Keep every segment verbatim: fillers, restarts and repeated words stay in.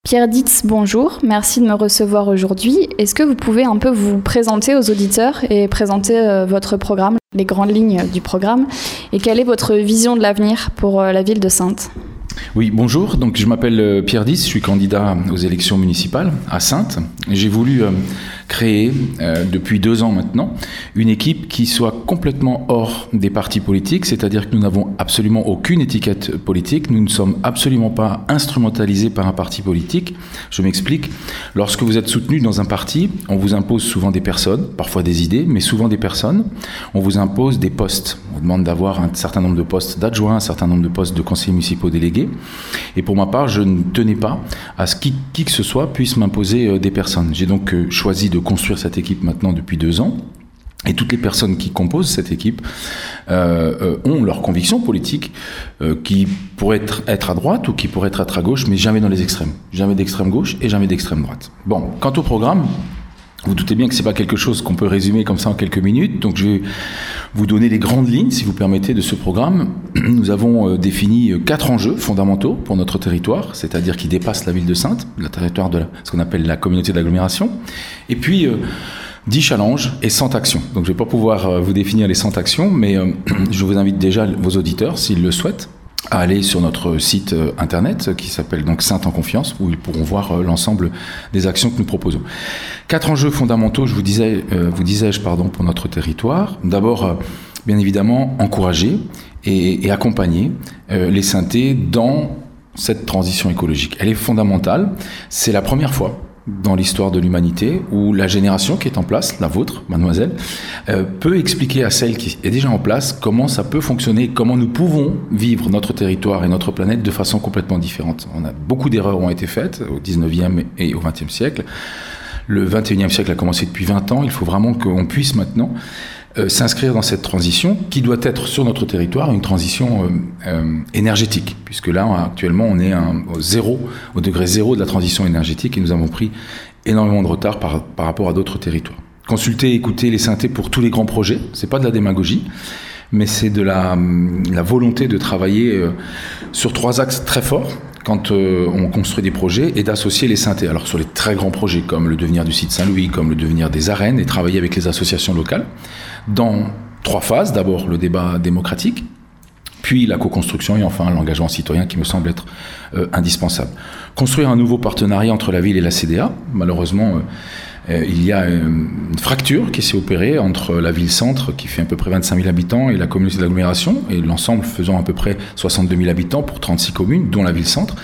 Pierre Ditz, bonjour, merci de me recevoir aujourd'hui. Est-ce que vous pouvez un peu vous présenter aux auditeurs et présenter euh, votre programme, les grandes lignes du programme, et quelle est votre vision de l'avenir pour euh, la ville de Saintes ? Oui, bonjour, donc je m'appelle Pierre Ditz, je suis candidat aux élections municipales à Saintes. J'ai voulu euh, créer, euh, depuis deux ans maintenant, une équipe qui soit complètement hors des partis politiques, c'est-à-dire que nous n'avons absolument aucune étiquette politique, nous ne sommes absolument pas instrumentalisés par un parti politique. Je m'explique, lorsque vous êtes soutenu dans un parti, on vous impose souvent des personnes, parfois des idées, mais souvent des personnes. On vous impose des postes, on vous demande d'avoir un certain nombre de postes d'adjoints, un certain nombre de postes de conseillers municipaux délégués. Et pour ma part, je ne tenais pas à ce qui, qui que ce soit puisse m'imposer euh, des personnes. J'ai donc euh, choisi de construire cette équipe maintenant depuis deux ans. Et toutes les personnes qui composent cette équipe euh, euh, ont leurs convictions politiques euh, qui pourraient être, être à droite ou qui pourraient être à gauche, mais jamais dans les extrêmes. Jamais d'extrême gauche et jamais d'extrême droite. Bon, quant au programme, vous doutez bien que c'est pas quelque chose qu'on peut résumer comme ça en quelques minutes, donc je vais vous donner les grandes lignes, si vous permettez, de ce programme. Nous avons euh, défini quatre enjeux fondamentaux pour notre territoire, c'est-à-dire qui dépassent la ville de Saintes, le territoire de la, ce qu'on appelle la communauté d'agglomération, et puis euh, dix challenges et cent actions. Donc je vais pas pouvoir euh, vous définir les cent actions, mais euh, je vous invite déjà, vos auditeurs, s'ils le souhaitent, à aller sur notre site euh, internet qui s'appelle donc Saintes en confiance, où ils pourront voir euh, l'ensemble des actions que nous proposons. Quatre enjeux fondamentaux, je vous disais, euh, vous disais-je, pardon, pour notre territoire. D'abord, euh, bien évidemment, encourager et, et accompagner euh, les Saintais dans cette transition écologique. Elle est fondamentale. C'est la première fois dans l'histoire de l'humanité où la génération qui est en place, la vôtre, mademoiselle, euh, peut expliquer à celle qui est déjà en place comment ça peut fonctionner, comment nous pouvons vivre notre territoire et notre planète de façon complètement différente. On a beaucoup d'erreurs ont été faites au dix-neuvième et au vingtième siècle. Le vingt et unième siècle a commencé depuis vingt ans. Il faut vraiment qu'on puisse maintenant euh, s'inscrire dans cette transition qui doit être sur notre territoire une transition euh, euh, énergétique, puisque là actuellement on est un, au zéro, au degré zéro de la transition énergétique et nous avons pris énormément de retard par, par rapport à d'autres territoires. Consultez et écoutez les Saintais pour tous les grands projets, c'est pas de la démagogie, mais c'est de la, la volonté de travailler euh, sur trois axes très forts quand euh, on construit des projets et d'associer les Saintais. Alors sur les très grands projets comme le devenir du site Saint-Louis, comme le devenir des arènes, et travailler avec les associations locales dans trois phases. D'abord le débat démocratique, puis la co-construction et enfin l'engagement citoyen qui me semble être euh, indispensable. Construire un nouveau partenariat entre la ville et la C D A. Malheureusement, euh, euh, il y a une fracture qui s'est opérée entre la ville-centre qui fait à peu près vingt-cinq mille habitants et la communauté d'agglomération, et l'ensemble faisant à peu près soixante-deux mille habitants pour trente-six communes, dont la ville-centre.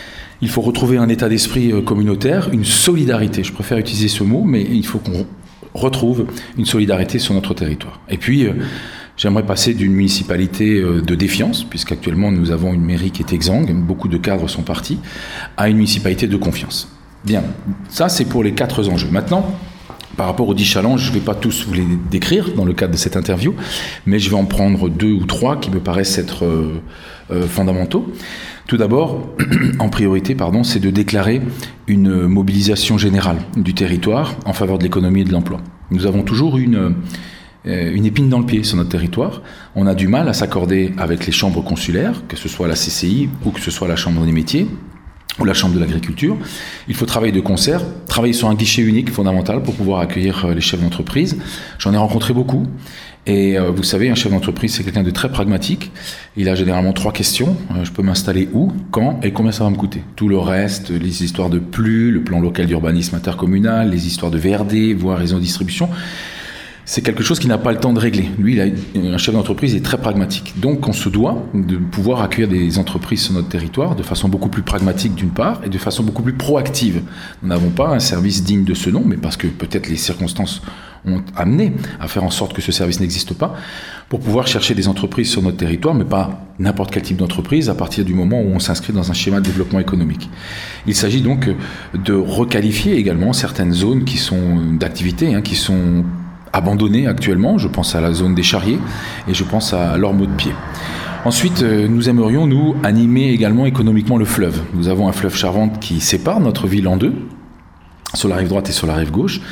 Il faut retrouver un état d'esprit communautaire, une solidarité. Je préfère utiliser ce mot, mais il faut qu'on retrouve une solidarité sur notre territoire. Et puis, euh, j'aimerais passer d'une municipalité euh, de défiance, puisqu'actuellement nous avons une mairie qui est exsangue, beaucoup de cadres sont partis, à une municipalité de confiance. Bien, ça c'est pour les quatre enjeux. Maintenant, par rapport aux dix challenges, je ne vais pas tous vous les décrire dans le cadre de cette interview, mais je vais en prendre deux ou trois qui me paraissent être euh, euh, fondamentaux. Tout d'abord, en priorité, pardon, c'est de déclarer une mobilisation générale du territoire en faveur de l'économie et de l'emploi. Nous avons toujours une, euh, une épine dans le pied sur notre territoire. On a du mal à s'accorder avec les chambres consulaires, que ce soit la C C I ou que ce soit la Chambre des métiers, ou la Chambre de l'agriculture. Il faut travailler de concert, travailler sur un guichet unique fondamental pour pouvoir accueillir les chefs d'entreprise. J'en ai rencontré beaucoup. Et euh, vous savez, un chef d'entreprise, c'est quelqu'un de très pragmatique. Il a généralement trois questions. Euh, je peux m'installer où, quand et combien ça va me coûter. Tout le reste, les histoires de P L U, le plan local d'urbanisme intercommunal, les histoires de V R D, voire réseau de distribution, c'est quelque chose qui n'a pas le temps de régler. Lui, il a, un chef d'entreprise est très pragmatique. Donc, on se doit de pouvoir accueillir des entreprises sur notre territoire de façon beaucoup plus pragmatique d'une part et de façon beaucoup plus proactive. Nous n'avons pas un service digne de ce nom, mais parce que peut-être les circonstances ont amené à faire en sorte que ce service n'existe pas, pour pouvoir chercher des entreprises sur notre territoire, mais pas n'importe quel type d'entreprise, à partir du moment où on s'inscrit dans un schéma de développement économique. Il s'agit donc de requalifier également certaines zones qui sont d'activité, hein, qui sont abandonnées actuellement. Je pense à la zone des Charriers et je pense à l'Ormeau de Pied. Ensuite, nous aimerions, nous, animer également économiquement le fleuve. Nous avons un fleuve Charente qui sépare notre ville en deux, sur la rive droite et sur la rive gauche.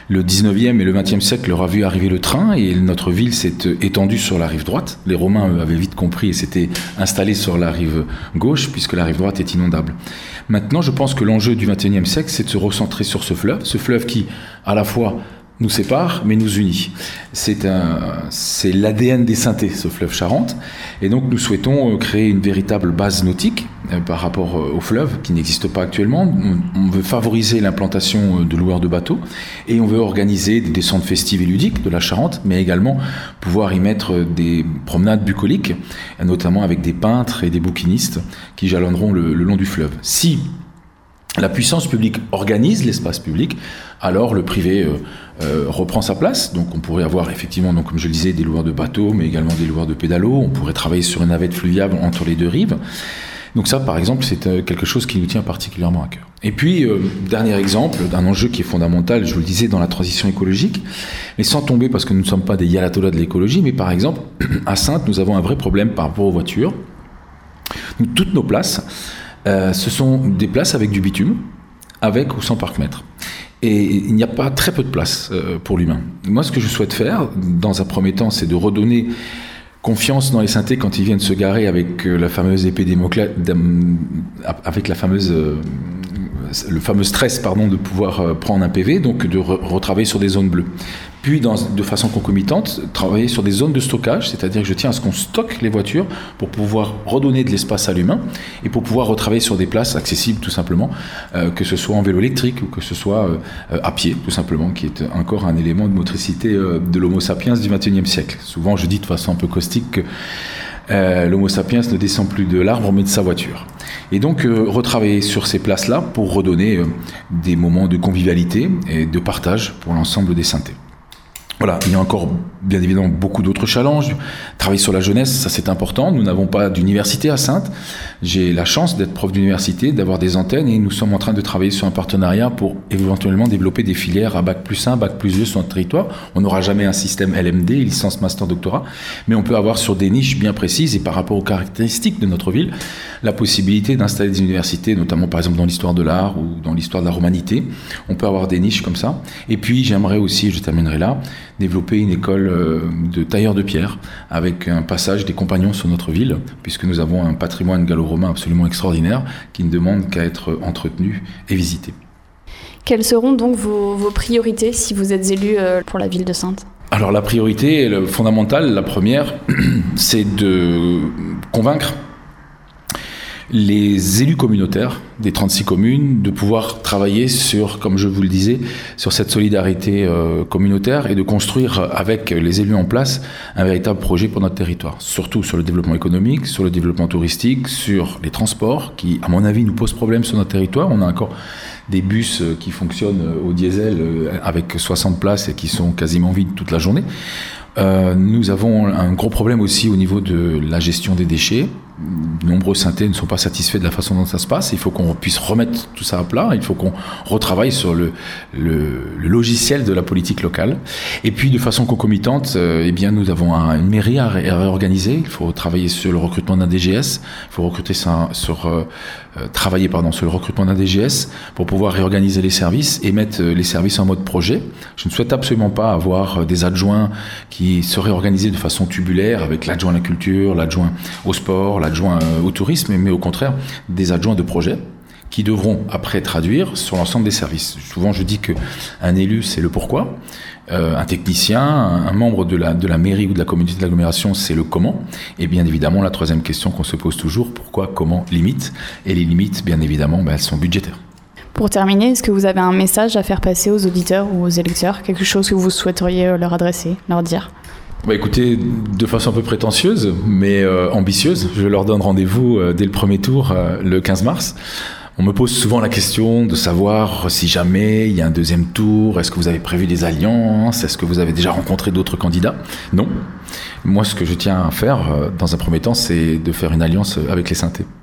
Le dix-neuvième et le vingtième siècle leur a vu arriver le train et notre ville s'est étendue sur la rive droite. Les Romains, eux, avaient vite compris et s'étaient installés sur la rive gauche puisque la rive droite est inondable. Maintenant, je pense que l'enjeu du vingt et unième siècle, c'est de se recentrer sur ce fleuve, ce fleuve qui, à la fois, nous sépare, mais nous unit. C'est, un, c'est l'A D N des Saintés, ce fleuve Charente. Et donc, nous souhaitons créer une véritable base nautique euh, par rapport euh, au fleuve, qui n'existe pas actuellement. On, on veut favoriser l'implantation de loueurs de bateaux et on veut organiser des descentes festives et ludiques de la Charente, mais également pouvoir y mettre des promenades bucoliques, notamment avec des peintres et des bouquinistes qui jalonneront le, le long du fleuve. Si la puissance publique organise l'espace public, alors le privé euh, euh, reprend sa place. Donc on pourrait avoir effectivement, donc, comme je le disais, des loueurs de bateaux, mais également des loueurs de pédalos. On pourrait travailler sur une navette fluviale entre les deux rives. Donc ça, par exemple, c'est euh, quelque chose qui nous tient particulièrement à cœur. Et puis, euh, dernier exemple d'un enjeu qui est fondamental, je vous le disais, dans la transition écologique, mais sans tomber parce que nous ne sommes pas des yalatolas de l'écologie, mais par exemple, à Saintes, nous avons un vrai problème par rapport aux voitures. Donc, toutes nos places, Euh, ce sont des places avec du bitume, avec ou sans parc-mètre. Et il n'y a pas très peu de place euh, pour l'humain. Moi, ce que je souhaite faire, dans un premier temps, c'est de redonner confiance dans les Saintais quand ils viennent se garer avec euh, la fameuse épée Damoclès, avec la fameuse, euh, le fameux stress, pardon, de pouvoir euh, prendre un P V, donc de re- retravailler sur des zones bleues. Puis, dans, de façon concomitante, travailler sur des zones de stockage, c'est-à-dire que je tiens à ce qu'on stocke les voitures pour pouvoir redonner de l'espace à l'humain et pour pouvoir retravailler sur des places accessibles tout simplement, euh, que ce soit en vélo électrique ou que ce soit euh, à pied tout simplement, qui est encore un élément de motricité euh, de l'homo sapiens du vingt et unième siècle. Souvent, je dis de façon un peu caustique que euh, l'homo sapiens ne descend plus de l'arbre mais de sa voiture. Et donc, euh, retravailler sur ces places-là pour redonner euh, des moments de convivialité et de partage pour l'ensemble des Saintais. Voilà, il y a encore bien évidemment beaucoup d'autres challenges. Travailler sur la jeunesse, ça c'est important. Nous n'avons pas d'université à Saintes. J'ai la chance d'être prof d'université, d'avoir des antennes et nous sommes en train de travailler sur un partenariat pour éventuellement développer des filières à bac plus un, bac plus deux sur notre territoire. On n'aura jamais un système L M D, licence, master, doctorat, mais on peut avoir sur des niches bien précises et par rapport aux caractéristiques de notre ville, la possibilité d'installer des universités, notamment par exemple dans l'histoire de l'art ou dans l'histoire de la romanité. On peut avoir des niches comme ça. Et puis j'aimerais aussi, je terminerai là, développer une école de tailleurs de pierre avec un passage des compagnons sur notre ville, puisque nous avons un patrimoine gallo-romain absolument extraordinaire qui ne demande qu'à être entretenu et visité. Quelles seront donc vos, vos priorités si vous êtes élu pour la ville de Saintes ? Alors la priorité le fondamentale, la première, c'est de convaincre les élus communautaires des trente-six communes de pouvoir travailler sur, comme je vous le disais, sur cette solidarité euh, communautaire et de construire avec les élus en place un véritable projet pour notre territoire. Surtout sur le développement économique, sur le développement touristique, sur les transports qui, à mon avis, nous posent problème sur notre territoire. On a encore des bus qui fonctionnent au diesel avec soixante places et qui sont quasiment vides toute la journée. Euh, nous avons un gros problème aussi au niveau de la gestion des déchets. De nombreux Saintais ne sont pas satisfaits de la façon dont ça se passe. Il faut qu'on puisse remettre tout ça à plat. Il faut qu'on retravaille sur le, le, le logiciel de la politique locale. Et puis, de façon concomitante, euh, eh bien, nous avons un, une mairie à, ré, à réorganiser. Il faut travailler sur le recrutement d'un D G S. Il faut recruter ça, sur, euh, euh, travailler pardon, sur le recrutement d'un D G S pour pouvoir réorganiser les services et mettre les services en mode projet. Je ne souhaite absolument pas avoir des adjoints qui seraient organisés de façon tubulaire avec l'adjoint à la culture, l'adjoint au sport, l'adjoint au tourisme, mais au contraire des adjoints de projet qui devront après traduire sur l'ensemble des services. Souvent je dis qu'un élu c'est le pourquoi, euh, un technicien, un, un membre de la, de la mairie ou de la communauté de l'agglomération c'est le comment, et bien évidemment la troisième question qu'on se pose toujours, pourquoi, comment, limite, et les limites bien évidemment ben, elles sont budgétaires. Pour terminer, est-ce que vous avez un message à faire passer aux auditeurs ou aux électeurs, quelque chose que vous souhaiteriez leur adresser, leur dire ? Bah écoutez, de façon un peu prétentieuse, mais euh, ambitieuse, je leur donne rendez-vous euh, dès le premier tour, euh, le quinze mars. On me pose souvent la question de savoir si jamais il y a un deuxième tour, est-ce que vous avez prévu des alliances, est-ce que vous avez déjà rencontré d'autres candidats ? Non. Moi, ce que je tiens à faire, euh, dans un premier temps, c'est de faire une alliance avec les Saintais.